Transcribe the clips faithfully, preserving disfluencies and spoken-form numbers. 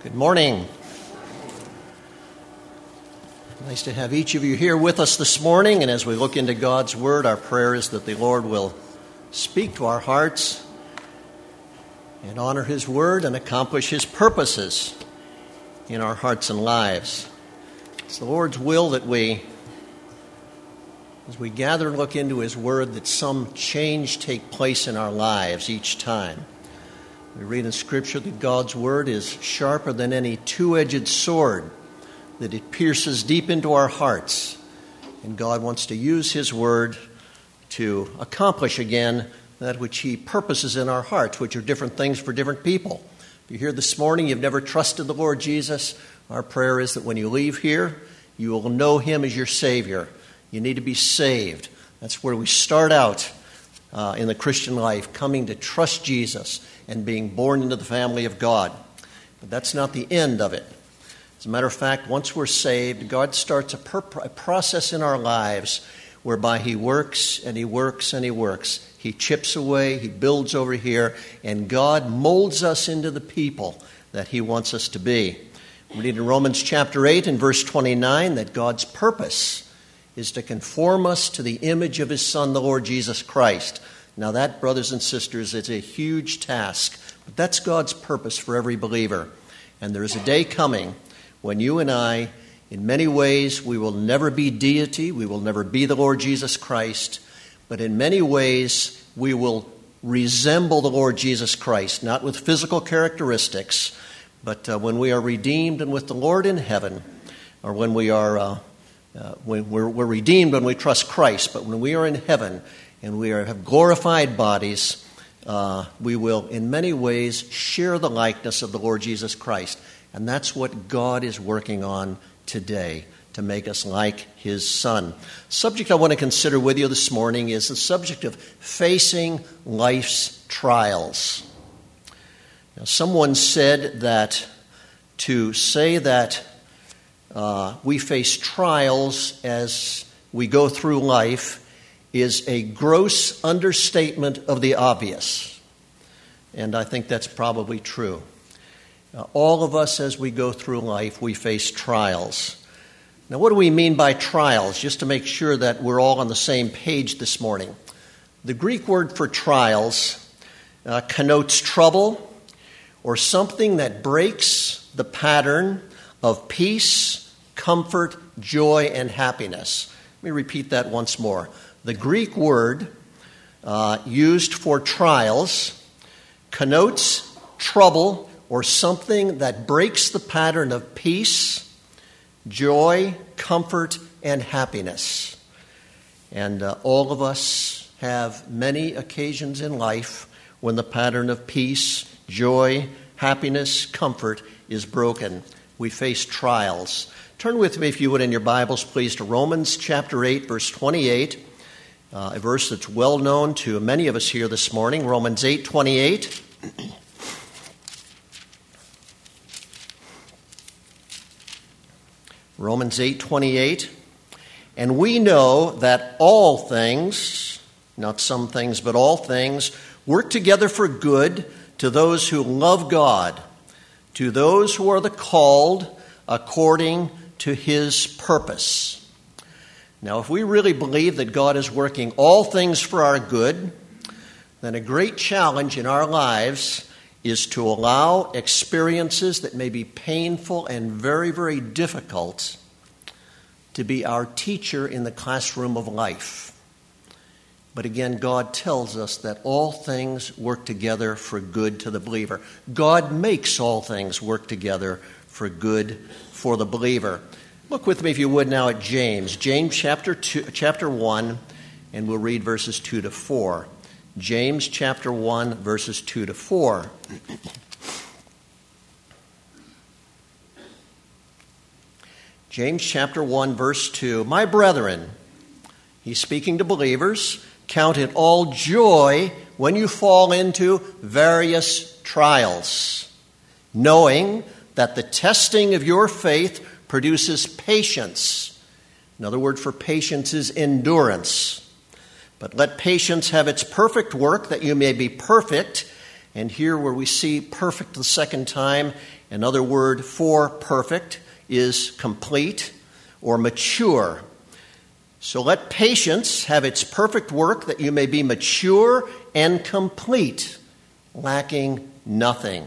Good morning. Nice to have each of you here with us this morning, and as we look into God's Word, our prayer is that the Lord will speak to our hearts and honor His Word and accomplish His purposes in our hearts and lives. It's the Lord's will that we, as we gather and look into His Word, that some change take place in our lives each time. We read in Scripture that God's Word is sharper than any two-edged sword, that it pierces deep into our hearts. And God wants to use His Word to accomplish again that which He purposes in our hearts, which are different things for different people. If you're here this morning, you've never trusted the Lord Jesus, our prayer is that when you leave here, you will know Him as your Savior. You need to be saved. That's where we start out uh, in the Christian life, coming to trust Jesus and being born into the family of God. But that's not the end of it. As a matter of fact, once we're saved, God starts a, per- a process in our lives whereby He works and He works and He works. He chips away, He builds over here, and God molds us into the people that He wants us to be. We read in Romans chapter eight and verse twenty-nine that God's purpose is to conform us to the image of His Son, the Lord Jesus Christ. Now that, brothers and sisters, is a huge task, but that's God's purpose for every believer. And there is a day coming when you and I, in many ways, we will never be deity, we will never be the Lord Jesus Christ, but in many ways we will resemble the Lord Jesus Christ, not with physical characteristics, but uh, when we are redeemed and with the Lord in heaven, or when we are uh, uh, when we're, we're redeemed when we trust Christ, but when we are in heaven and we are, have glorified bodies, uh, we will in many ways share the likeness of the Lord Jesus Christ. And that's what God is working on today, to make us like His Son. Subject I want to consider with you this morning is the subject of facing life's trials. Now, someone said that to say that uh, we face trials as we go through life is a gross understatement of the obvious. And I think that's probably true. Uh, all of us, as we go through life, we face trials. Now, what do we mean by trials? Just to make sure that we're all on the same page this morning. The Greek word for trials uh, connotes trouble or something that breaks the pattern of peace, comfort, joy, and happiness. Let me repeat that once more. The Greek word uh, used for trials connotes trouble or something that breaks the pattern of peace, joy, comfort, and happiness. And uh, all of us have many occasions in life when the pattern of peace, joy, happiness, comfort is broken. We face trials. Turn with me, if you would, in your Bibles, please, to Romans chapter eight, verse twenty-eight, uh, a verse that's well known to many of us here this morning. Romans eight twenty-eight. Romans eight twenty-eight, and we know that all things, not some things, but all things, work together for good to those who love God, to those who are the called according to His purpose. Now, if we really believe that God is working all things for our good, then a great challenge in our lives is to allow experiences that may be painful and very, very difficult to be our teacher in the classroom of life. But again, God tells us that all things work together for good to the believer. God makes all things work together for good for the believer. Look with me, if you would, now at James. James chapter two, chapter one, and we'll read verses two to four. James chapter one, verses two to four. James chapter one, verse two. My brethren, he's speaking to believers, count it all joy when you fall into various trials, knowing that the testing of your faith produces patience. Another word for patience is endurance. But let patience have its perfect work, that you may be perfect And here where we see perfect the second time, another word for perfect is complete or mature. So let patience have its perfect work, that you may be mature and complete, lacking nothing.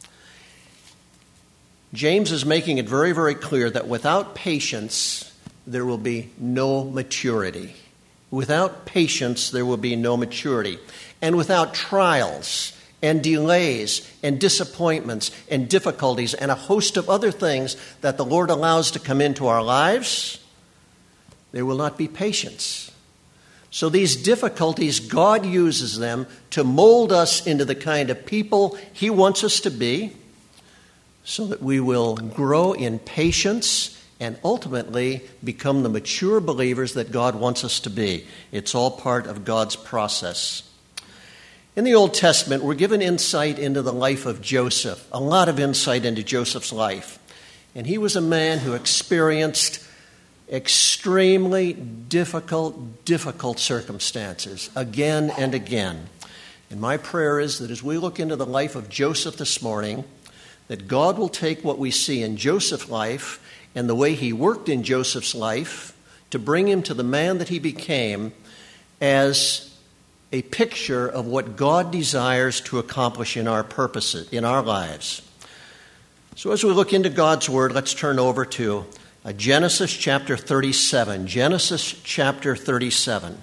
James is making it very, very clear that without patience, there will be no maturity. Without patience, there will be no maturity. And without trials and delays and disappointments and difficulties and a host of other things that the Lord allows to come into our lives, there will not be patience. So these difficulties, God uses them to mold us into the kind of people He wants us to be, so that we will grow in patience and ultimately become the mature believers that God wants us to be. It's all part of God's process. In the Old Testament, we're given insight into the life of Joseph, a lot of insight into Joseph's life. And he was a man who experienced extremely difficult, difficult circumstances again and again. And my prayer is that as we look into the life of Joseph this morning, that God will take what we see in Joseph's life and the way he worked in Joseph's life to bring him to the man that he became as a picture of what God desires to accomplish in our purposes, in our lives. So as we look into God's Word, let's turn over to uh, Genesis chapter thirty-seven. Genesis chapter thirty-seven.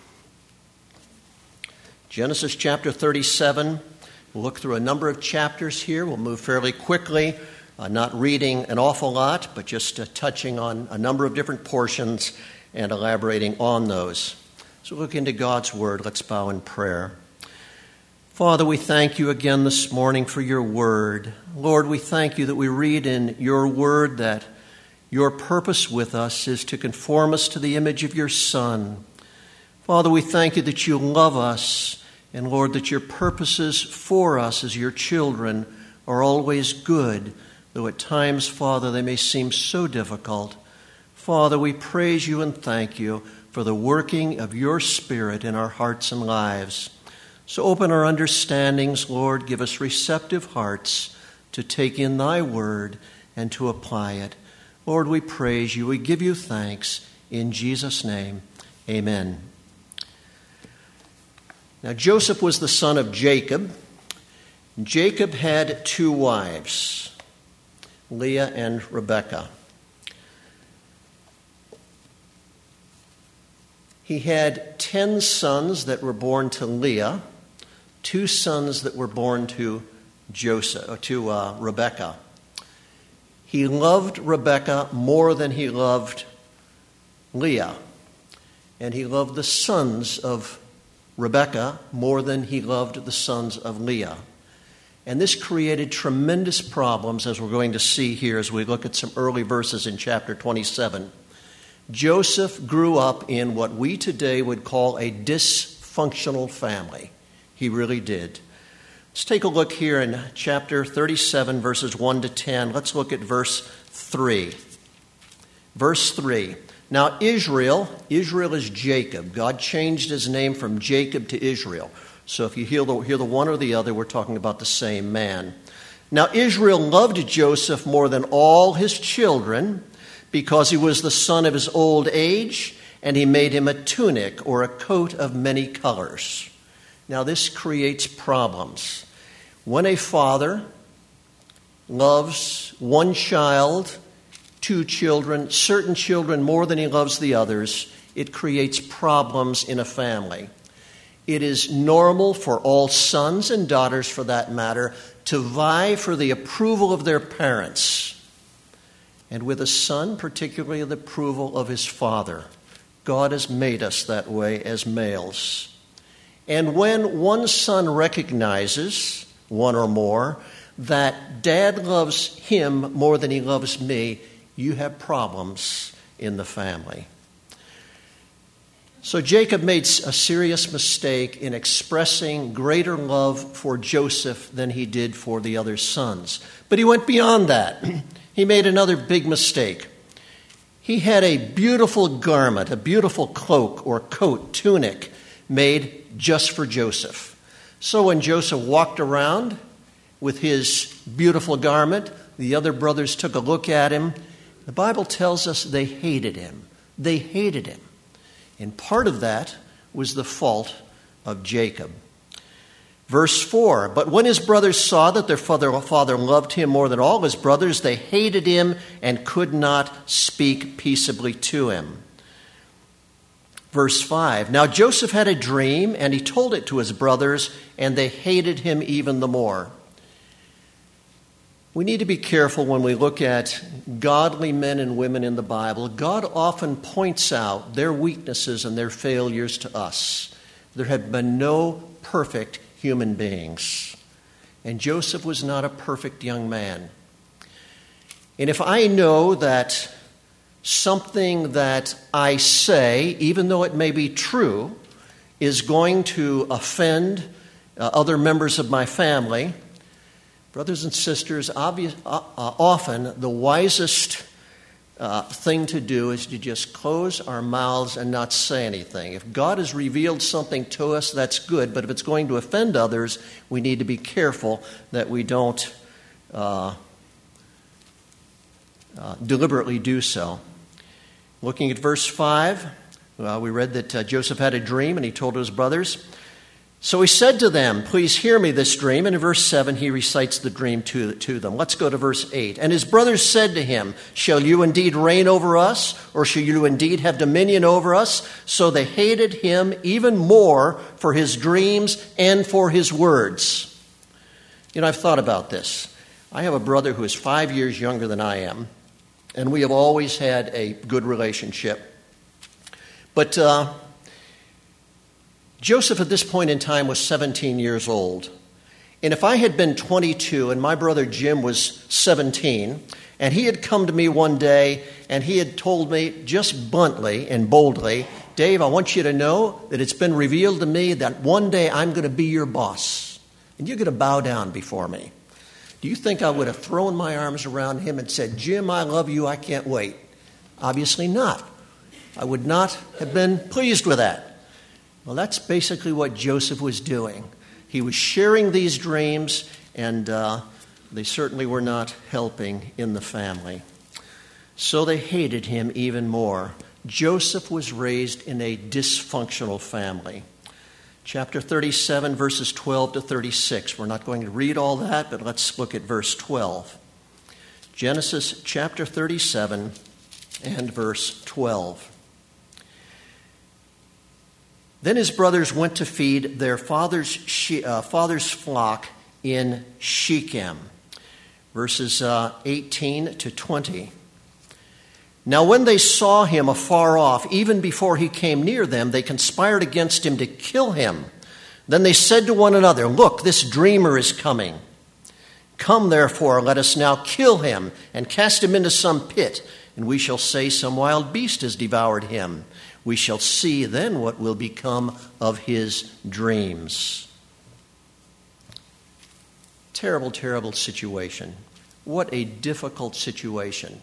Genesis chapter thirty-seven. We'll look through a number of chapters here. We'll move fairly quickly, uh, not reading an awful lot, but just uh, touching on a number of different portions and elaborating on those. So look into God's Word. Let's bow in prayer. Father, we thank you again this morning for your Word. Lord, we thank you that we read in your Word that your purpose with us is to conform us to the image of your Son. Father, we thank you that you love us, and Lord, that your purposes for us as your children are always good, though at times, Father, they may seem so difficult. Father, we praise you and thank you for the working of your Spirit in our hearts and lives. So open our understandings, Lord. Give us receptive hearts to take in thy word and to apply it. Lord, we praise you. We give you thanks. In Jesus' name, amen. Now, Joseph was the son of Jacob. Jacob had two wives, Leah and Rebekah. He had ten sons that were born to Leah, two sons that were born to Joseph, or to uh, Rebekah. He loved Rebekah more than he loved Leah, and he loved the sons of Rebekah more than he loved the sons of Leah. And this created tremendous problems, as we're going to see here as we look at some early verses in chapter twenty-seven. Joseph grew up in what we today would call a dysfunctional family. He really did. Let's take a look here in chapter thirty-seven, verses one to ten. Let's look at verse three. Verse three. Now Israel, Israel is Jacob. God changed his name from Jacob to Israel. So if you hear the, hear the one or the other, we're talking about the same man. Now Israel loved Joseph more than all his children because he was the son of his old age, and he made him a tunic or a coat of many colors. Now this creates problems. When a father loves one child, two children, certain children more than he loves the others, it creates problems in a family. It is normal for all sons and daughters, for that matter, to vie for the approval of their parents. And with a son, particularly the approval of his father. God has made us that way as males. And when one son recognizes, one or more, that dad loves him more than he loves me, you have problems in the family. So Jacob made a serious mistake in expressing greater love for Joseph than he did for the other sons. But he went beyond that. He made another big mistake. He had a beautiful garment, a beautiful cloak or coat, tunic, made just for Joseph. So when Joseph walked around with his beautiful garment, the other brothers took a look at him. The Bible tells us they hated him. They hated him. And part of that was the fault of Jacob. Verse four, but when his brothers saw that their father, father loved him more than all his brothers, they hated him and could not speak peaceably to him. Verse five, now Joseph had a dream, and he told it to his brothers, and they hated him even the more. We need to be careful when we look at godly men and women in the Bible. God often points out their weaknesses and their failures to us. There have been no perfect human beings. And Joseph was not a perfect young man. And if I know that something that I say, even though it may be true, is going to offend uh, other members of my family, brothers and sisters, obvious, uh, uh, often the wisest uh, thing to do is to just close our mouths and not say anything. If God has revealed something to us, that's good, but if it's going to offend others, we need to be careful that we don't uh, uh, deliberately do so. Looking at verse five, uh, we read that uh, Joseph had a dream and he told his brothers. So he said to them, please hear me this dream. And in verse seven, he recites the dream to, to them. Let's go to verse eight. And his brothers said to him, shall you indeed reign over us, or shall you indeed have dominion over us? So they hated him even more for his dreams and for his words. You know, I've thought about this. I have a brother who is five years younger than I am, and we have always had a good relationship. But uh, Joseph at this point in time was seventeen years old. And if I had been twenty-two and my brother Jim was seventeen, and he had come to me one day and he had told me just bluntly and boldly, Dave, I want you to know that it's been revealed to me that one day I'm going to be your boss and you're going to bow down before me. Do you think I would have thrown my arms around him and said, Jim, I love you, I can't wait? Obviously not. I would not have been pleased with that. Well, that's basically what Joseph was doing. He was sharing these dreams, and uh, they certainly were not helping in the family. So they hated him even more. Joseph was raised in a dysfunctional family. Chapter thirty-seven, verses twelve to thirty-six. We're not going to read all that, but let's look at verse twelve. Genesis chapter thirty-seven and verse twelve. Then his brothers went to feed their father's, she, uh, father's flock in Shechem. Verses uh, eighteen to twenty. Now when they saw him afar off, even before he came near them, they conspired against him to kill him. Then they said to one another, look, this dreamer is coming. Come, therefore, let us now kill him and cast him into some pit, and we shall say some wild beast has devoured him. We shall see then what will become of his dreams. Terrible, terrible situation. What a difficult situation.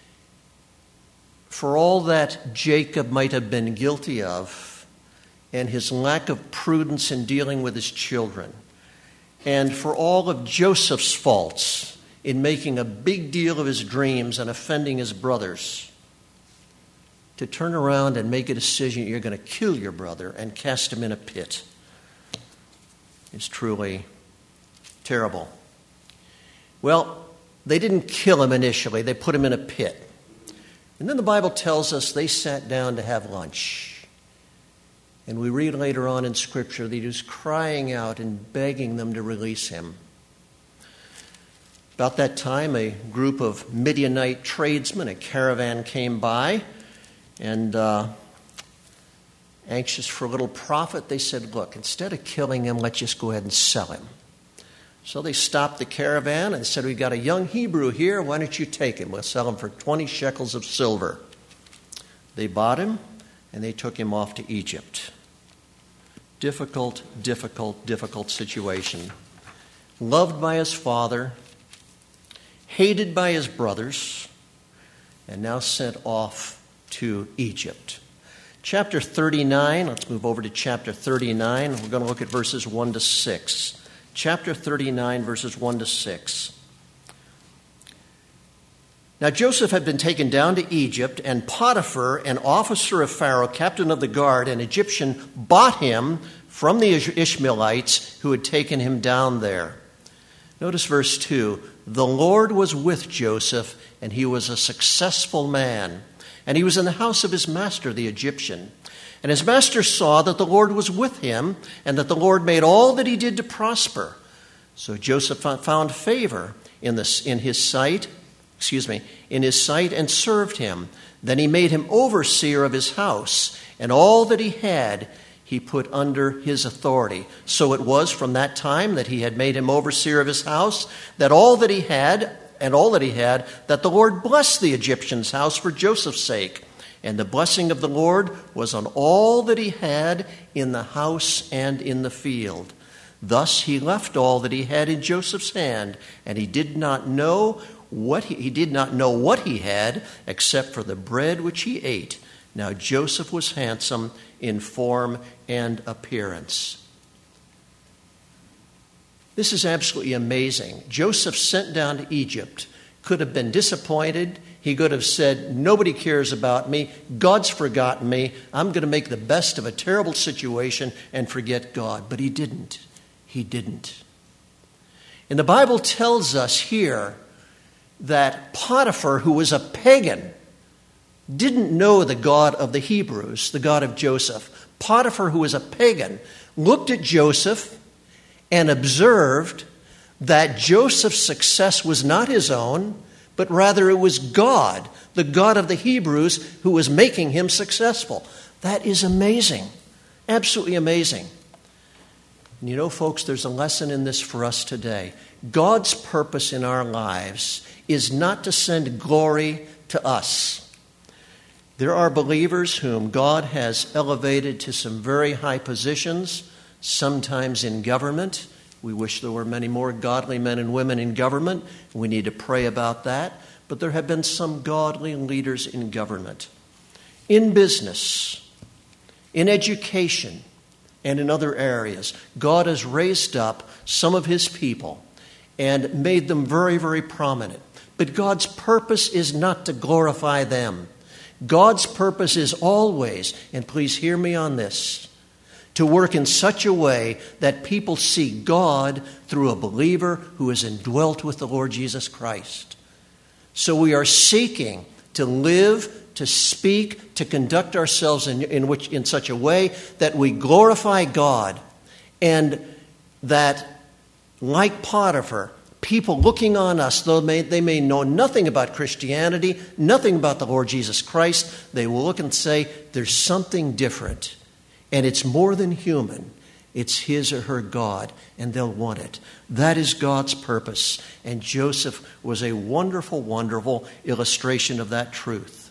For all that Jacob might have been guilty of, and his lack of prudence in dealing with his children, and for all of Joseph's faults in making a big deal of his dreams and offending his brothers, to turn around and make a decision you're going to kill your brother and cast him in a pit is truly terrible. Well, they didn't kill him initially. They put him in a pit. And then the Bible tells us they sat down to have lunch. And we read later on in Scripture that he was crying out and begging them to release him. About that time, a group of Midianite tradesmen, a caravan came by, and uh, anxious for a little profit, they said, look, instead of killing him, let's just go ahead and sell him. So they stopped the caravan and said, we've got a young Hebrew here. Why don't you take him? We'll sell him for twenty shekels of silver. They bought him, and they took him off to Egypt. Difficult, difficult, difficult situation. Loved by his father, hated by his brothers, and now sent off to Egypt. Chapter thirty-nine, let's move over to chapter thirty-nine. We're going to look at verses one to six. Chapter thirty-nine, verses one to six. Now Joseph had been taken down to Egypt, and Potiphar, an officer of Pharaoh, captain of the guard, an Egyptian, bought him from the Ishmaelites who had taken him down there. Notice verse two. The Lord was with Joseph, and he was a successful man. And he was in the house of his master, the Egyptian. And his master saw that the Lord was with him, and that the Lord made all that he did to prosper. So Joseph found favor in, this, in his sight, excuse me, in his sight, and served him. Then he made him overseer of his house, and all that he had he put under his authority. So it was from that time that he had made him overseer of his house, that all that he had, and all that he had, that the Lord blessed the Egyptian's house for Joseph's sake. And the blessing of the Lord was on all that he had in the house and in the field. Thus he left all that he had in Joseph's hand, and he did not know what he, he did not know what he had except for the bread which he ate. Now Joseph was handsome in form and appearance. This is absolutely amazing. Joseph sent down to Egypt could have been disappointed. He could have said, nobody cares about me. God's forgotten me. I'm going to make the best of a terrible situation and forget God. But he didn't. He didn't. And the Bible tells us here that Potiphar, who was a pagan, didn't know the God of the Hebrews, the God of Joseph. Potiphar, who was a pagan, looked at Joseph and observed that Joseph's success was not his own, but rather it was God, the God of the Hebrews, who was making him successful. That is amazing. Absolutely amazing. And you know, folks, there's a lesson in this for us today. God's purpose in our lives is not to send glory to us. There are believers whom God has elevated to some very high positions, sometimes in government. We wish there were many more godly men and women in government. We need to pray about that. But there have been some godly leaders in government, in business, in education, and in other areas. God has raised up some of his people and made them very, very prominent. But God's purpose is not to glorify them. God's purpose is always, and please hear me on this, to work in such a way that people see God through a believer who is indwelt with the Lord Jesus Christ. So we are seeking to live, to speak, to conduct ourselves in, in, which, in such a way that we glorify God, and that, like Potiphar, people looking on us, though may, they may know nothing about Christianity, nothing about the Lord Jesus Christ, they will look and say, there's something different. And it's more than human. It's his or her God, and they'll want it. That is God's purpose. And Joseph was a wonderful, wonderful illustration of that truth.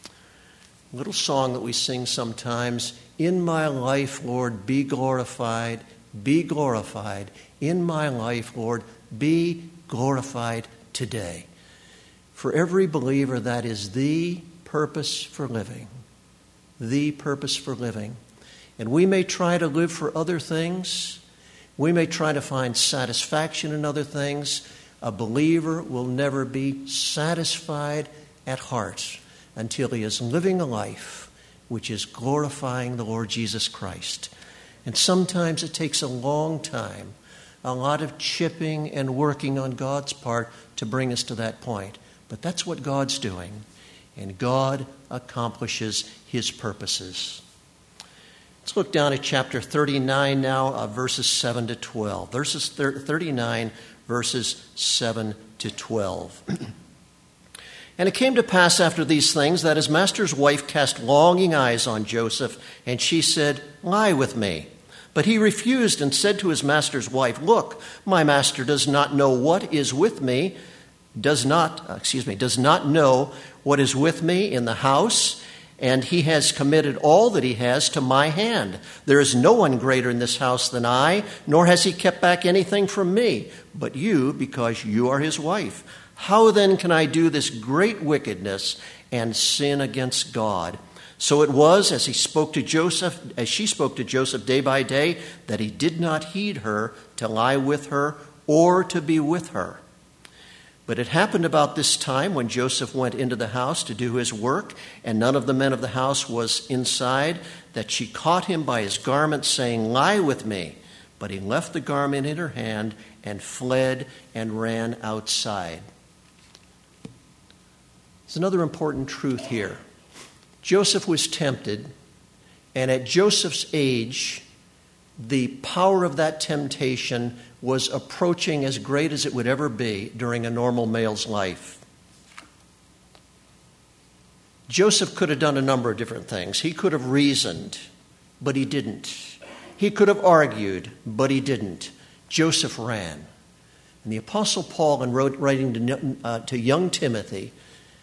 A little song that we sing sometimes, in my life, Lord, be glorified, be glorified. In my life, Lord, be glorified today. For every believer, that is the purpose for living. The purpose for living. And we may try to live for other things. We may try to find satisfaction in other things. A believer will never be satisfied at heart until he is living a life which is glorifying the Lord Jesus Christ. And sometimes it takes a long time, a lot of chipping and working on God's part to bring us to that point. But that's what God's doing. And God accomplishes his purposes. Let's look down at chapter thirty-nine now, uh, verses seven to twelve. Verses thirty-nine, verses seven to twelve. And it came to pass after these things that his master's wife cast longing eyes on Joseph, and she said, lie with me. But he refused and said to his master's wife, look, my master does not know what is with me, does not, excuse me, does not know what is with me in the house, and he has committed all that he has to my hand. There is no one greater in this house than I, nor has he kept back anything from me, but you, because you are his wife. How then can I do this great wickedness and sin against God? So it was, as he spoke to Joseph, as she spoke to Joseph day by day, that he did not heed her to lie with her or to be with her. But it happened about this time when Joseph went into the house to do his work, and none of the men of the house was inside, that she caught him by his garment, saying, "Lie with me." But he left the garment in her hand and fled and ran outside. There's another important truth here. Joseph was tempted, and at Joseph's age, the power of that temptation was approaching as great as it would ever be during a normal male's life. Joseph could have done a number of different things. He could have reasoned, but he didn't. He could have argued, but he didn't. Joseph ran. And the Apostle Paul, in writing to, uh, to young Timothy,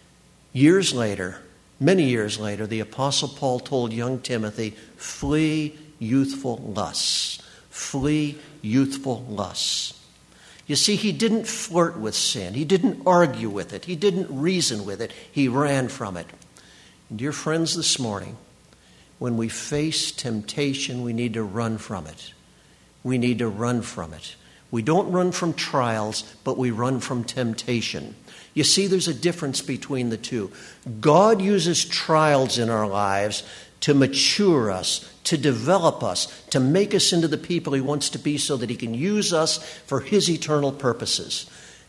years later, many years later, the Apostle Paul told young Timothy, flee youthful lusts. Flee youthful lusts. You see, he didn't flirt with sin. He didn't argue with it. He didn't reason with it. He ran from it. And dear friends, this morning, when we face temptation, we need to run from it. We need to run from it. We don't run from trials, but we run from temptation. You see, there's a difference between the two. God uses trials in our lives to mature us, to develop us, to make us into the people he wants to be so that he can use us for his eternal purposes.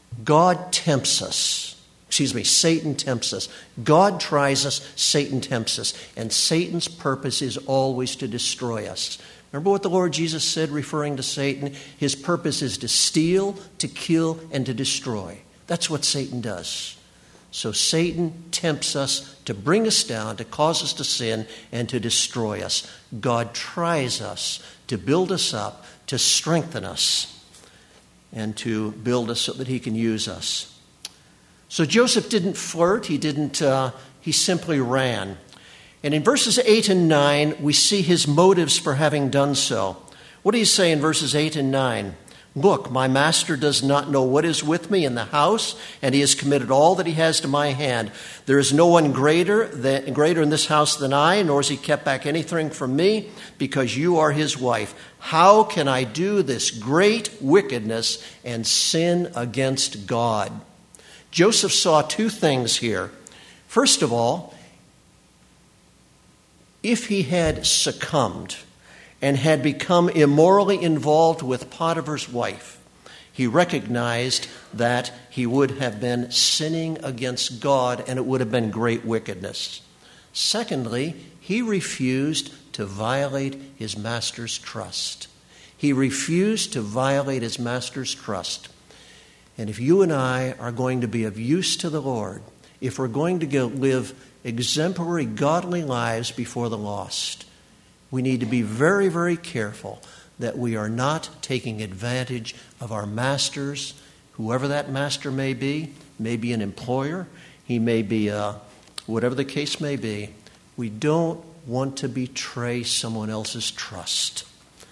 God tempts us. Excuse me, Satan tempts us. God tries us, Satan tempts us. And Satan's purpose is always to destroy us. Remember what the Lord Jesus said referring to Satan? His purpose is to steal, to kill, and to destroy. That's what Satan does. So Satan tempts us to bring us down, to cause us to sin, and to destroy us. God tries us to build us up, to strengthen us, and to build us so that he can use us. So Joseph didn't flirt. He didn't. Uh, he simply ran. And in verses eight and nine, we see his motives for having done so. What do you say in verses eight and nine? Look, my master does not know what is with me in the house, and he has committed all that he has to my hand. There is no one greater than, greater in this house than I, nor has he kept back anything from me, because you are his wife. How can I do this great wickedness and sin against God? Joseph saw two things here. First of all, if he had succumbed and had become immorally involved with Potiphar's wife, he recognized that he would have been sinning against God, and it would have been great wickedness. Secondly, he refused to violate his master's trust. He refused to violate his master's trust. And if you and I are going to be of use to the Lord, if we're going to go live exemplary, godly lives before the lost, we need to be very, very careful that we are not taking advantage of our masters, whoever that master may be, may be an employer, he may be, a, whatever the case may be. We don't want to betray someone else's trust.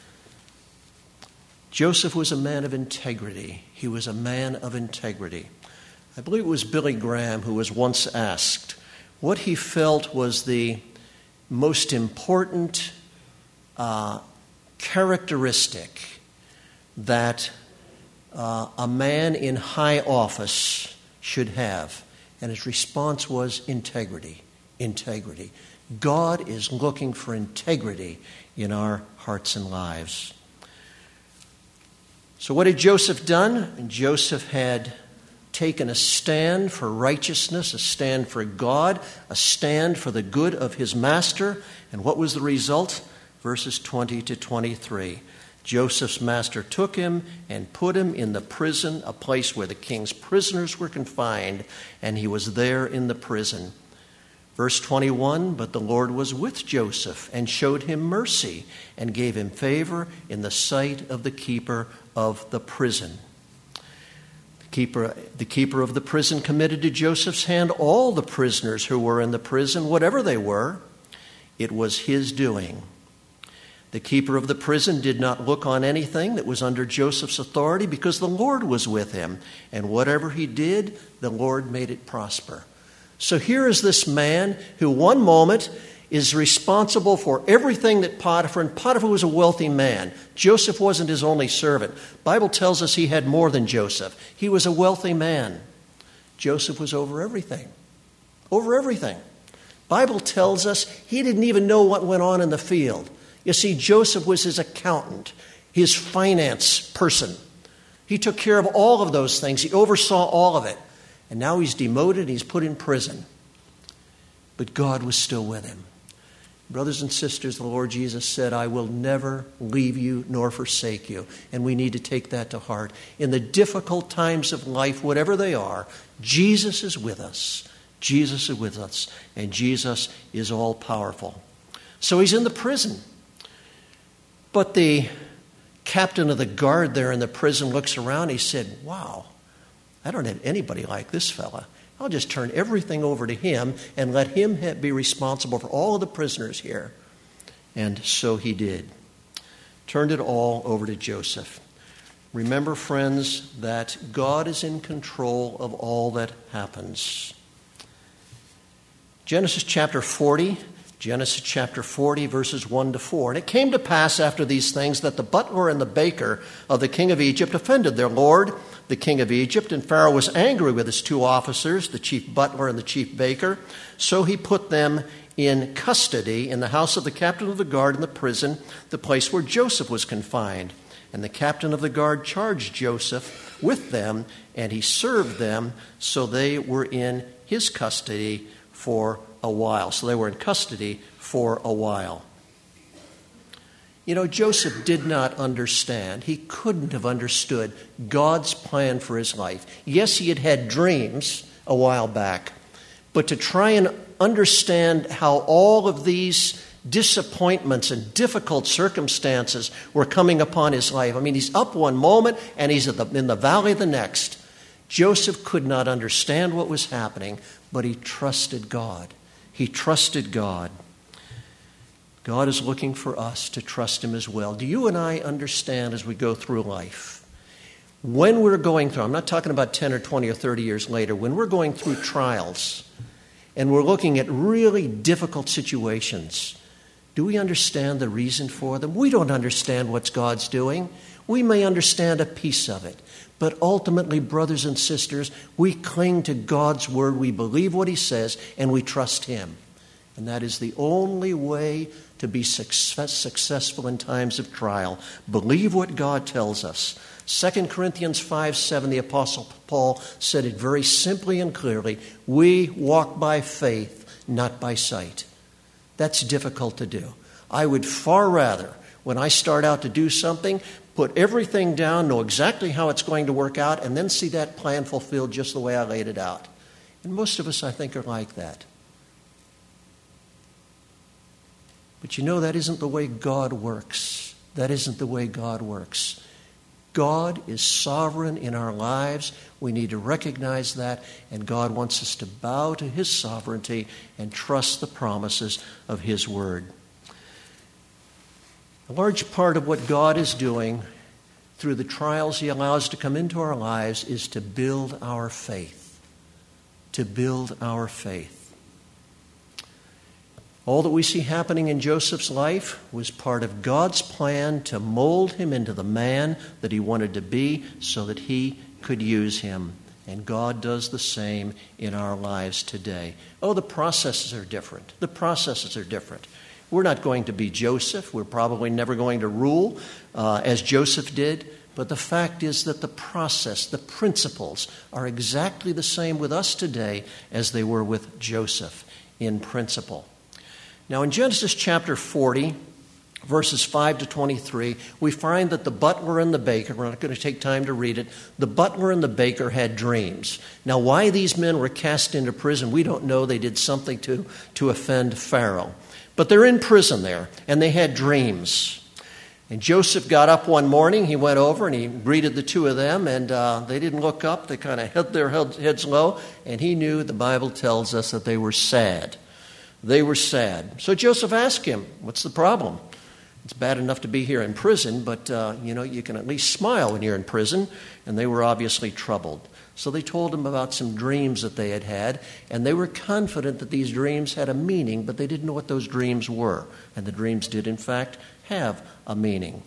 Joseph was a man of integrity. He was a man of integrity. I believe it was Billy Graham who was once asked what he felt was the most important uh, characteristic that uh, a man in high office should have. And his response was integrity, integrity. God is looking for integrity in our hearts and lives. So what had Joseph done? Joseph had taken a stand for righteousness, a stand for God, a stand for the good of his master. And what was the result? Verses twenty to twenty-three. Joseph's master took him and put him in the prison, a place where the king's prisoners were confined, and he was there in the prison. Verse twenty-one, but the Lord was with Joseph and showed him mercy and gave him favor in the sight of the keeper of the prison. The keeper, the keeper of the prison committed to Joseph's hand all the prisoners who were in the prison, whatever they were. It was his doing. The keeper of the prison did not look on anything that was under Joseph's authority because the Lord was with him, and whatever he did, the Lord made it prosper. So here is this man who one moment is responsible for everything that Potiphar, and Potiphar was a wealthy man. Joseph wasn't his only servant. The Bible tells us he had more than Joseph. He was a wealthy man. Joseph was over everything. Over everything. The Bible tells us he didn't even know what went on in the field. You see, Joseph was his accountant, his finance person. He took care of all of those things. He oversaw all of it. And now he's demoted, he's put in prison. But God was still with him. Brothers and sisters, the Lord Jesus said, I will never leave you nor forsake you. And we need to take that to heart. In the difficult times of life, whatever they are, Jesus is with us. Jesus is with us. And Jesus is all powerful. So he's in the prison. But the captain of the guard there in the prison looks around. He said, wow, I don't have anybody like this fella. I'll just turn everything over to him and let him be responsible for all of the prisoners here. And so he did. Turned it all over to Joseph. Remember, friends, that God is in control of all that happens. Genesis chapter forty, Genesis chapter forty, verses one to four. And it came to pass after these things that the butler and the baker of the king of Egypt offended their lord, the king of Egypt, and Pharaoh was angry with his two officers, the chief butler and the chief baker. So he put them in custody in the house of the captain of the guard in the prison, the place where Joseph was confined. And the captain of the guard charged Joseph with them, and he served them, so they were in his custody for a while. So they were in custody for a while. You know, Joseph did not understand. He couldn't have understood God's plan for his life. Yes, he had had dreams a while back, but to try and understand how all of these disappointments and difficult circumstances were coming upon his life. I mean, he's up one moment and he's at the, in the valley the next. Joseph could not understand what was happening, but he trusted God. He trusted God. God is looking for us to trust him as well. Do you and I understand as we go through life? When we're going through, I'm not talking about ten or twenty or thirty years later, when we're going through trials and we're looking at really difficult situations, do we understand the reason for them? We don't understand what God's doing. We may understand a piece of it. But ultimately, brothers and sisters, we cling to God's word. We believe what he says, and we trust him. And that is the only way to be success, successful in times of trial. Believe what God tells us. Second Corinthians five seven, the Apostle Paul said it very simply and clearly. We walk by faith, not by sight. That's difficult to do. I would far rather, when I start out to do something, put everything down, know exactly how it's going to work out, and then see that plan fulfilled just the way I laid it out. And most of us, I think, are like that. But you know, that isn't the way God works. That isn't the way God works. God is sovereign in our lives. We need to recognize that, and God wants us to bow to his sovereignty and trust the promises of his word. A large part of what God is doing through the trials he allows to come into our lives is to build our faith. To build our faith. All that we see happening in Joseph's life was part of God's plan to mold him into the man that he wanted to be so that he could use him. And God does the same in our lives today. Oh, the processes are different. The processes are different. We're not going to be Joseph. We're probably never going to rule uh, as Joseph did. But the fact is that the process, the principles, are exactly the same with us today as they were with Joseph in principle. Now, in Genesis chapter forty, verses five to twenty-three, we find that the butler and the baker, we're not going to take time to read it, the butler and the baker had dreams. Now, why these men were cast into prison, we don't know. They did something to, to offend Pharaoh. But they're in prison there, and they had dreams. And Joseph got up one morning, he went over and he greeted the two of them, and uh, they didn't look up. They kind of held their heads low, and he knew, the Bible tells us, that they were sad. They were sad. So Joseph asked him, what's the problem? It's bad enough to be here in prison, but uh, you know, you can at least smile when you're in prison. And they were obviously troubled. So they told him about some dreams that they had had, and they were confident that these dreams had a meaning, but they didn't know what those dreams were. And the dreams did, in fact, have a meaning.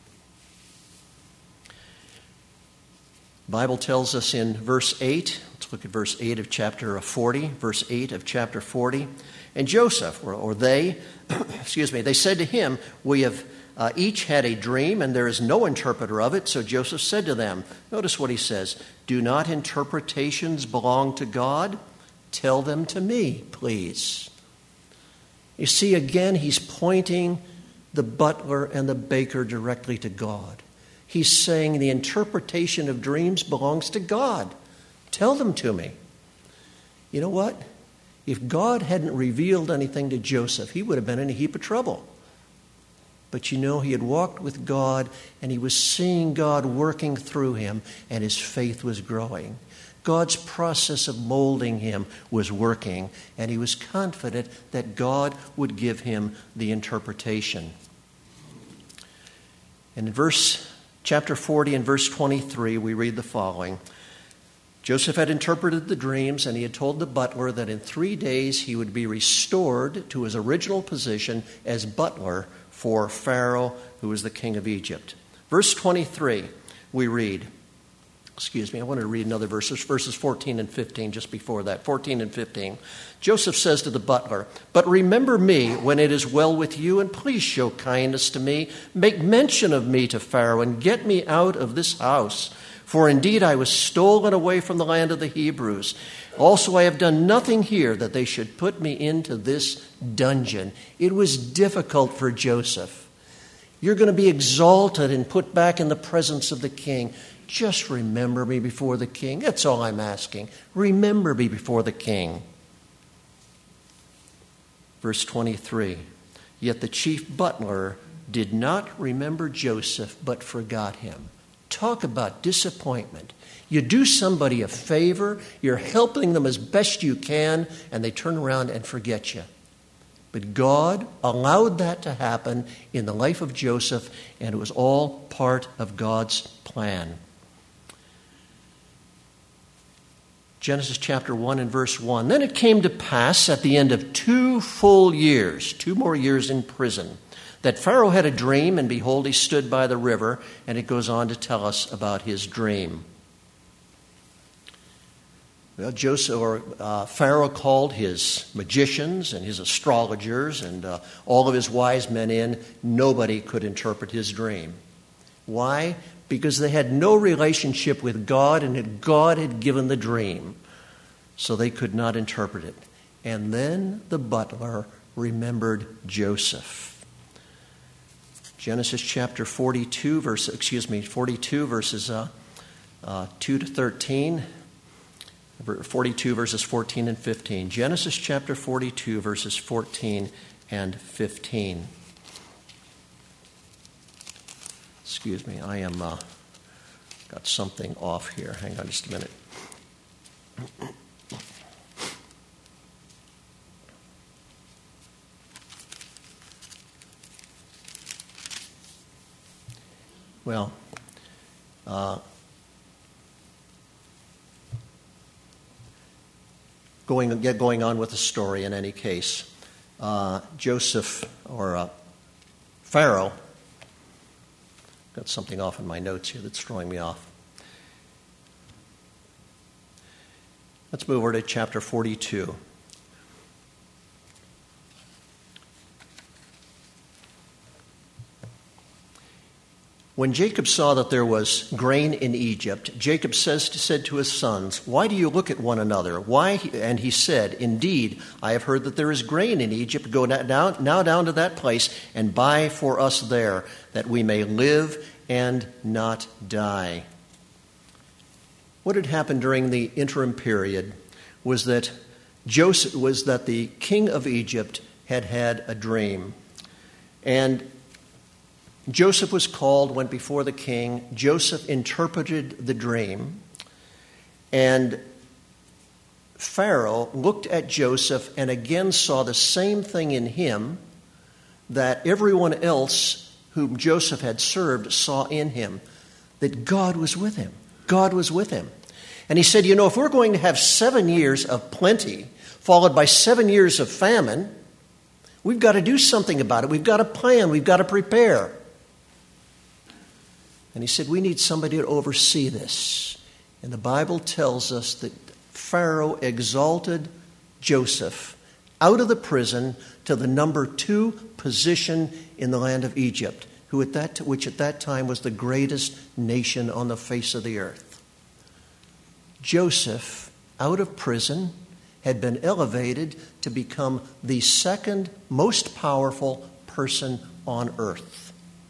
The Bible tells us in verse eight, let's look at verse eight of chapter forty, verse eight of chapter forty. And Joseph, or, or they, excuse me, they said to him, we have uh, each had a dream, and there is no interpreter of it. So Joseph said to them, notice what he says, do not interpretations belong to God? Tell them to me, please. You see, again, he's pointing the butler and the baker directly to God. He's saying the interpretation of dreams belongs to God. Tell them to me. You know what? If God hadn't revealed anything to Joseph, he would have been in a heap of trouble. But you know, he had walked with God, and he was seeing God working through him, and his faith was growing. God's process of molding him was working, and he was confident that God would give him the interpretation. And in verse chapter forty and verse twenty-three, we read the following. Joseph had interpreted the dreams, and he had told the butler that in three days he would be restored to his original position as butler for Pharaoh, who was the king of Egypt. Verse twenty-three, we read, excuse me, I wanted to read another verse, verses fourteen and fifteen, just before that, fourteen and fifteen. Joseph says to the butler, but remember me when it is well with you, and please show kindness to me. Make mention of me to Pharaoh, and get me out of this house. For indeed I was stolen away from the land of the Hebrews. Also I have done nothing here that they should put me into this dungeon. It was difficult for Joseph. You're going to be exalted and put back in the presence of the king. Just remember me before the king. That's all I'm asking. Remember me before the king. Verse twenty-three, yet the chief butler did not remember Joseph, but forgot him. Talk about disappointment. You do somebody a favor, you're helping them as best you can, and they turn around and forget you. But God allowed that to happen in the life of Joseph, and it was all part of God's plan. Genesis chapter one and verse one. Then it came to pass at the end of two full years, two more years in prison, that Pharaoh had a dream, and behold, he stood by the river, and it goes on to tell us about his dream. Well, Joseph, or uh, Pharaoh called his magicians and his astrologers and uh, all of his wise men in. Nobody could interpret his dream. Why? Because they had no relationship with God, and God had given the dream, so they could not interpret it. And then the butler remembered Joseph. Genesis chapter forty-two, verse excuse me, forty-two verses uh, uh, two to thirteen, forty-two verses fourteen and fifteen. Genesis chapter forty-two, verses fourteen and fifteen. Excuse me, I am uh, got something off here. Hang on just a minute. Well, uh, going get going on with the story. In any case, uh, Joseph or uh, Pharaoh. Got something off in my notes here that's throwing me off. Let's move over to chapter forty-two. When Jacob saw that there was grain in Egypt, Jacob says, said to his sons, why do you look at one another? Why? And he said, indeed, I have heard that there is grain in Egypt. Go down, now down to that place and buy for us there, that we may live and not die. What had happened during the interim period was that Joseph was that the king of Egypt had had a dream. And Joseph was called, went before the king. Joseph interpreted the dream. And Pharaoh looked at Joseph and again saw the same thing in him that everyone else whom Joseph had served saw in him, that God was with him. God was with him. And he said, you know, if we're going to have seven years of plenty, followed by seven years of famine, we've got to do something about it. We've got to plan. We've got to prepare. And he said, we need somebody to oversee this. And the Bible tells us that Pharaoh exalted Joseph out of the prison to the number two position in the land of Egypt, who at that, which at that time was the greatest nation on the face of the earth. Joseph, out of prison, had been elevated to become the second most powerful person on earth.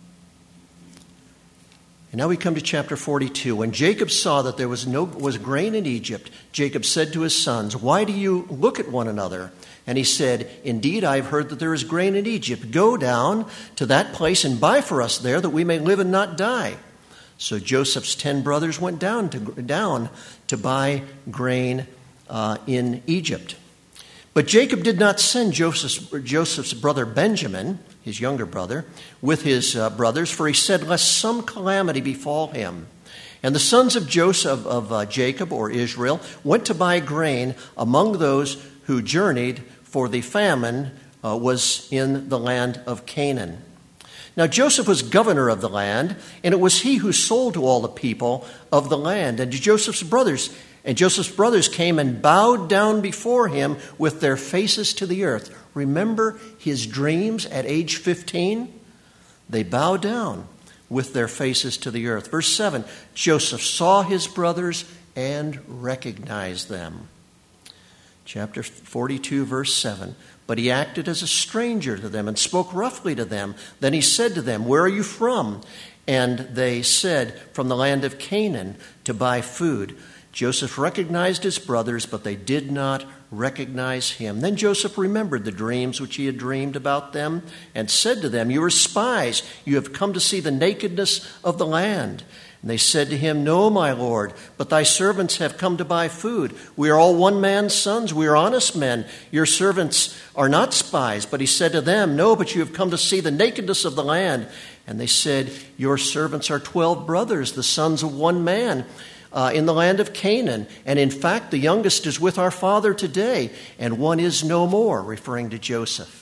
And now we come to chapter forty-two. When Jacob saw that there was no was grain in Egypt, Jacob said to his sons, why do you look at one another? And he said, indeed, I have heard that there is grain in Egypt. Go down to that place and buy for us there, that we may live and not die. So Joseph's ten brothers went down to, down to buy grain uh, in Egypt. But Jacob did not send Joseph's, Joseph's brother Benjamin, his younger brother, with his uh, brothers, for he said, lest some calamity befall him. And the sons of Joseph, of uh, Jacob, or Israel, went to buy grain among those who journeyed, for the famine uh, was in the land of Canaan. Now Joseph was governor of the land, and it was he who sold to all the people of the land. And to Joseph's brothers, and Joseph's brothers came and bowed down before him with their faces to the earth. Remember his dreams at age fifteen? They bowed down with their faces to the earth. Verse seven, Joseph saw his brothers and recognized them. Chapter forty-two, verse seven. But he acted as a stranger to them and spoke roughly to them. Then he said to them, where are you from? And they said, from the land of Canaan, to buy food. Joseph recognized his brothers, but they did not recognize him. Then Joseph remembered the dreams which he had dreamed about them and said to them, you are spies. You have come to see the nakedness of the land. And they said to him, no, my lord, but thy servants have come to buy food. We are all one man's sons. We are honest men. Your servants are not spies. But he said to them, no, but you have come to see the nakedness of the land. And they said, your servants are twelve brothers, the sons of one man, uh, in the land of Canaan. And in fact, the youngest is with our father today, and one is no more, referring to Joseph.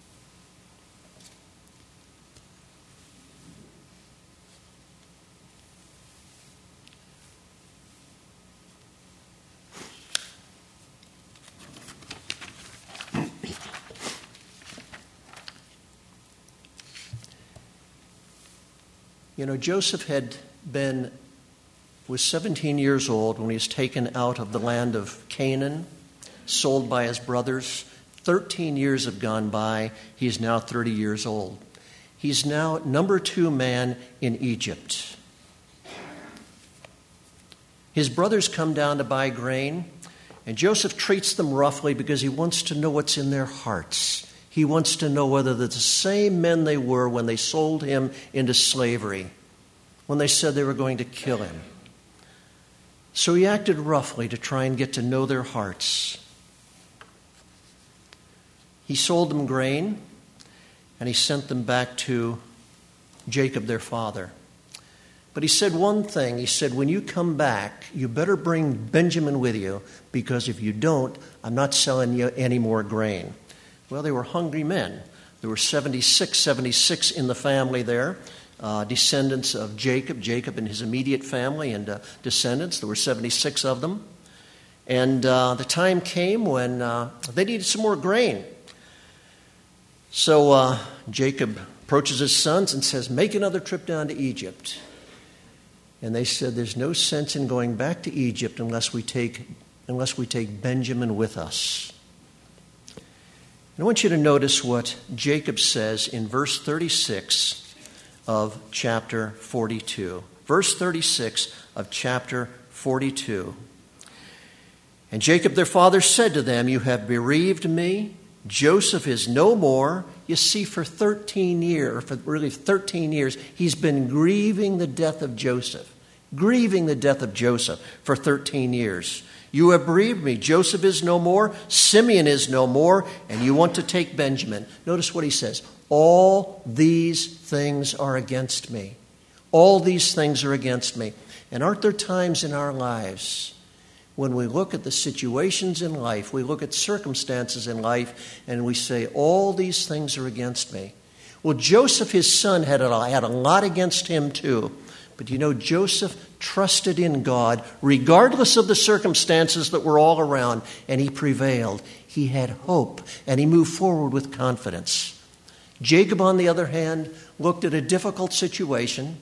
You know, Joseph had been, was seventeen years old when he was taken out of the land of Canaan, sold by his brothers. thirteen years have gone by. He is now thirty years old. He's now number two man in Egypt. His brothers come down to buy grain, and Joseph treats them roughly because he wants to know what's in their hearts. He wants to know whether they're the same men they were when they sold him into slavery, when they said they were going to kill him. So he acted roughly to try and get to know their hearts. He sold them grain, and he sent them back to Jacob, their father. But he said one thing. He said, when you come back, you better bring Benjamin with you, because if you don't, I'm not selling you any more grain. Well, they were hungry men. There were seventy-six, seventy-six in the family there, uh, descendants of Jacob, Jacob and his immediate family and uh, descendants. There were seventy-six of them. And uh, the time came when uh, they needed some more grain. So uh, Jacob approaches his sons and says, make another trip down to Egypt. And they said, there's no sense in going back to Egypt unless we take, unless we take Benjamin with us. I want you to notice what Jacob says in verse thirty-six of chapter forty-two. Verse thirty-six of chapter forty-two. And Jacob their father said to them, you have bereaved me. Joseph is no more. You see, for thirteen years, for really thirteen years, he's been grieving the death of Joseph. Grieving the death of Joseph for thirteen years. You have bereaved me. Joseph is no more. Simeon is no more. And you want to take Benjamin. Notice what he says. All these things are against me. All these things are against me. And aren't there times in our lives when we look at the situations in life, we look at circumstances in life, and we say, all these things are against me. Well, Joseph, his son, had a, had a lot against him too. But you know, Joseph trusted in God, regardless of the circumstances that were all around, and he prevailed. He had hope, and he moved forward with confidence. Jacob, on the other hand, looked at a difficult situation,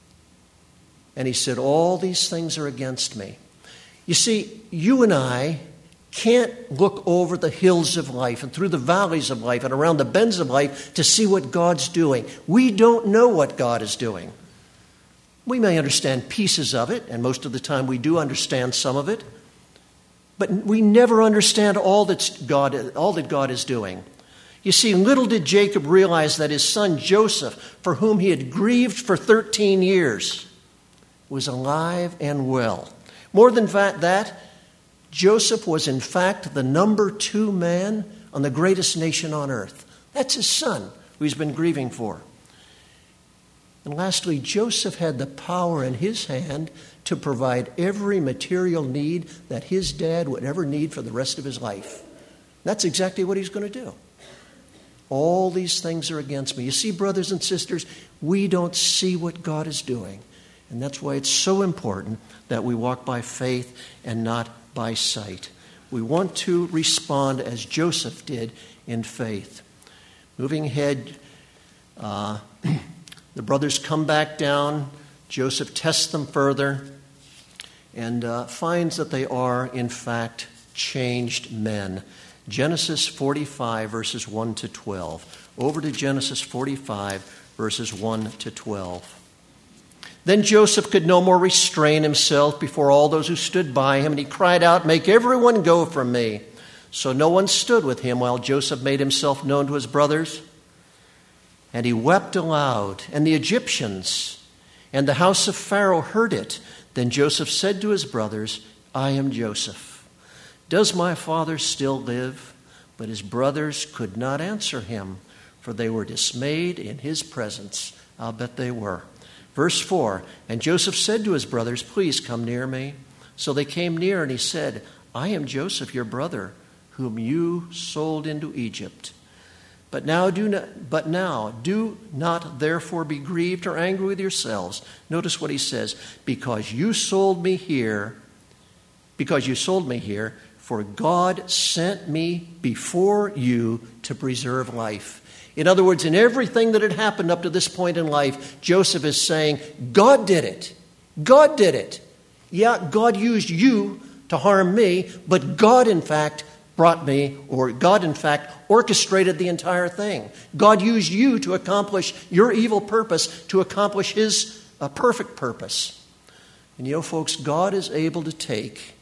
and he said, all these things are against me. You see, you and I can't look over the hills of life and through the valleys of life and around the bends of life to see what God's doing. We don't know what God is doing. We may understand pieces of it, and most of the time we do understand some of it, but we never understand all that's God, all that God is doing. You see, little did Jacob realize that his son Joseph, for whom he had grieved for thirteen years, was alive and well. More than that, Joseph was in fact the number two man on the greatest nation on earth. That's his son, who he's been grieving for. And lastly, Joseph had the power in his hand to provide every material need that his dad would ever need for the rest of his life. That's exactly what he's going to do. All these things are against me. You see, brothers and sisters, we don't see what God is doing. And that's why it's so important that we walk by faith and not by sight. We want to respond as Joseph did in faith. Moving ahead, uh, the brothers come back down. Joseph tests them further and uh, finds that they are, in fact, changed men. Genesis forty-five, verses one to twelve. Over to Genesis forty-five, verses one to twelve. Then Joseph could no more restrain himself before all those who stood by him, and he cried out, "Make everyone go from me." So no one stood with him while Joseph made himself known to his brothers. And he wept aloud, and the Egyptians and the house of Pharaoh heard it. Then Joseph said to his brothers, "I am Joseph. Does my father still live?" But his brothers could not answer him, for they were dismayed in his presence. I'll bet they were. Verse four, and Joseph said to his brothers, "Please come near me." So they came near, and he said, "I am Joseph, your brother, whom you sold into Egypt. But now do not, but now do not therefore be grieved or angry with yourselves." Notice what he says, "Because you sold me here, because you sold me here, for God sent me before you to preserve life." In other words, in everything that had happened up to this point in life, Joseph is saying, God did it. God did it. Yeah, God used you to harm me, but God, in fact, brought me, or God, in fact, orchestrated the entire thing. God used you to accomplish your evil purpose, to accomplish his uh, perfect purpose. And you know, folks, God is able to take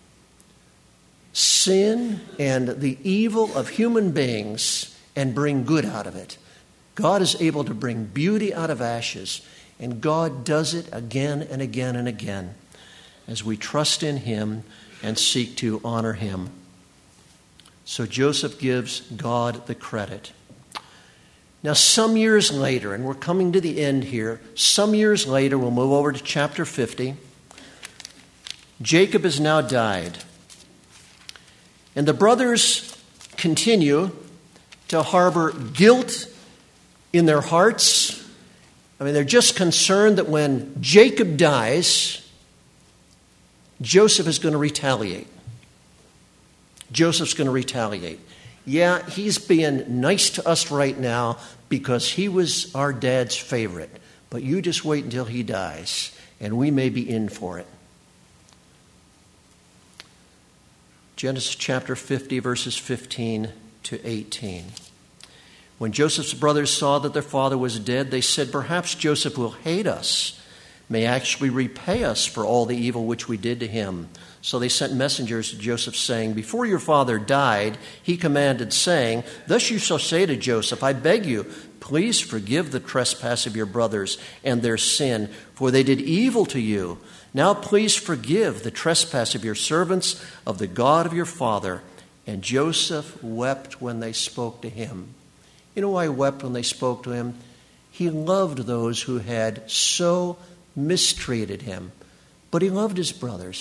sin and the evil of human beings and bring good out of it. God is able to bring beauty out of ashes, and God does it again and again and again as we trust in him and seek to honor him. So Joseph gives God the credit. Now, some years later, and we're coming to the end here, some years later, we'll move over to chapter fifty. Jacob has now died. And the brothers continue to harbor guilt in their hearts. I mean, they're just concerned that when Jacob dies, Joseph is going to retaliate. Joseph's going to retaliate. Yeah, he's being nice to us right now because he was our dad's favorite. But you just wait until he dies, and we may be in for it. Genesis chapter fifty, verses fifteen to eighteen. When Joseph's brothers saw that their father was dead, they said, "Perhaps Joseph will hate us, may actually repay us for all the evil which we did to him." So they sent messengers to Joseph, saying, "Before your father died, he commanded, saying, 'Thus you shall say to Joseph, I beg you, please forgive the trespass of your brothers and their sin, for they did evil to you. Now please forgive the trespass of your servants, of the God of your father.' And Joseph wept when they spoke to him." You know why he wept when they spoke to him? He loved those who had so mistreated him. But he loved his brothers.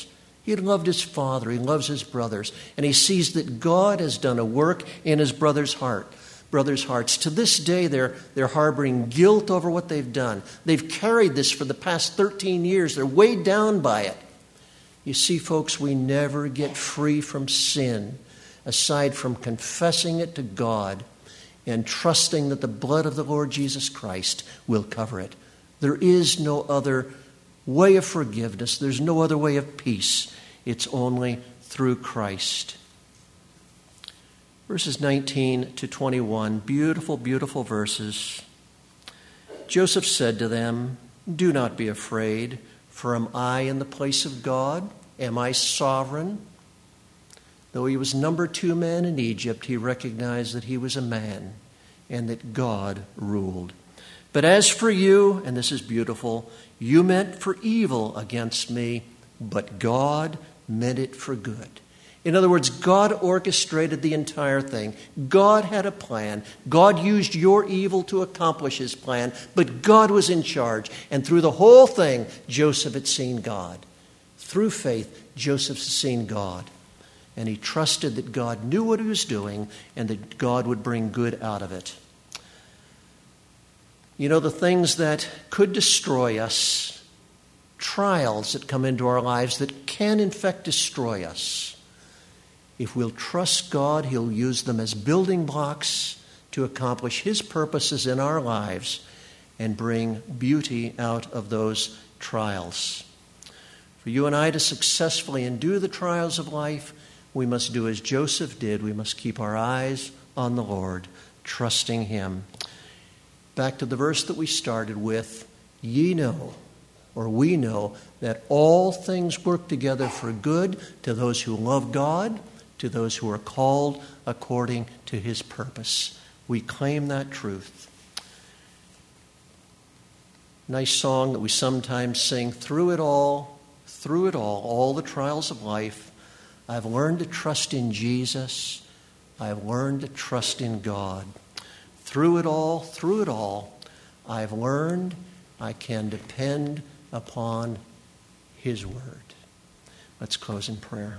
He loved his father. He loves his brothers. And he sees that God has done a work in his brother's heart. Brothers' hearts. To this day, they're, they're harboring guilt over what they've done. They've carried this for the past thirteen years. They're weighed down by it. You see, folks, we never get free from sin aside from confessing it to God and trusting that the blood of the Lord Jesus Christ will cover it. There is no other way of forgiveness. There's no other way of peace. It's only through Christ. Verses nineteen to twenty-one, beautiful, beautiful verses. Joseph said to them, "Do not be afraid, for am I in the place of God? Am I sovereign?" Though he was number two man in Egypt, he recognized that he was a man and that God ruled. "But as for you," and this is beautiful, "you meant for evil against me, but God meant it for good." In other words, God orchestrated the entire thing. God had a plan. God used your evil to accomplish his plan, but God was in charge. And through the whole thing, Joseph had seen God. Through faith, Joseph had seen God. And he trusted that God knew what he was doing and that God would bring good out of it. You know, the things that could destroy us, trials that come into our lives that can in fact destroy us. If we'll trust God, he'll use them as building blocks to accomplish his purposes in our lives and bring beauty out of those trials. For you and I to successfully endure the trials of life, we must do as Joseph did. We must keep our eyes on the Lord, trusting him. Back to the verse that we started with, ye know, or we know, that all things work together for good to those who love God, to those who are called according to his purpose. We claim that truth. Nice song that we sometimes sing, through it all, through it all, all the trials of life, I've learned to trust in Jesus. I've learned to trust in God. Through it all, through it all, I've learned I can depend upon his word. Let's close in prayer.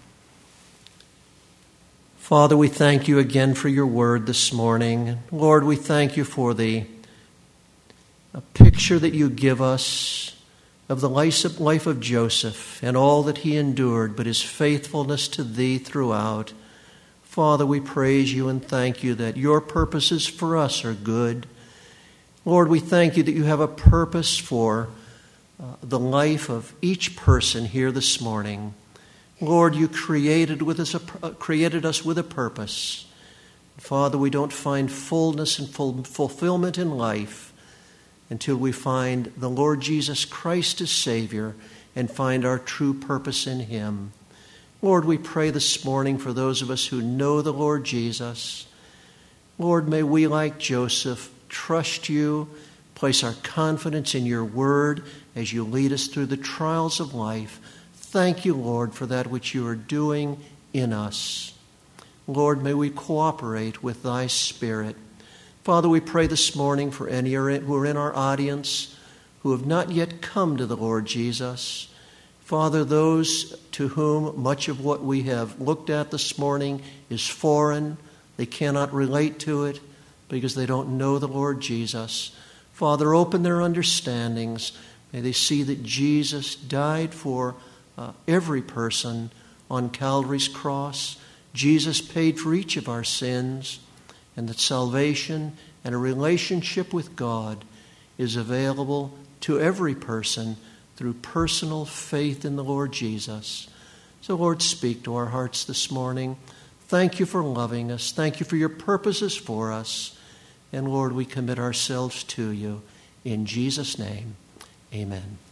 Father, we thank you again for your word this morning. Lord, we thank you for the a picture that you give us of the life of Joseph and all that he endured, but his faithfulness to thee throughout. Father, we praise you and thank you that your purposes for us are good. Lord, we thank you that you have a purpose for uh, the life of each person here this morning. Lord, you created with us a, uh, created us with a purpose. Father, we don't find fullness and full, fulfillment in life until we find the Lord Jesus Christ as Savior and find our true purpose in him. Lord, we pray this morning for those of us who know the Lord Jesus. Lord, may we, like Joseph, trust you, place our confidence in your word as you lead us through the trials of life. Thank you, Lord, for that which you are doing in us. Lord, may we cooperate with thy Spirit. Father, we pray this morning for any who are in our audience who have not yet come to the Lord Jesus. Father, those to whom much of what we have looked at this morning is foreign, they cannot relate to it because they don't know the Lord Jesus. Father, open their understandings. May they see that Jesus died for uh, every person on Calvary's cross. Jesus paid for each of our sins, and that salvation and a relationship with God is available to every person through personal faith in the Lord Jesus. So, Lord, speak to our hearts this morning. Thank you for loving us. Thank you for your purposes for us. And, Lord, we commit ourselves to you. In Jesus' name, amen.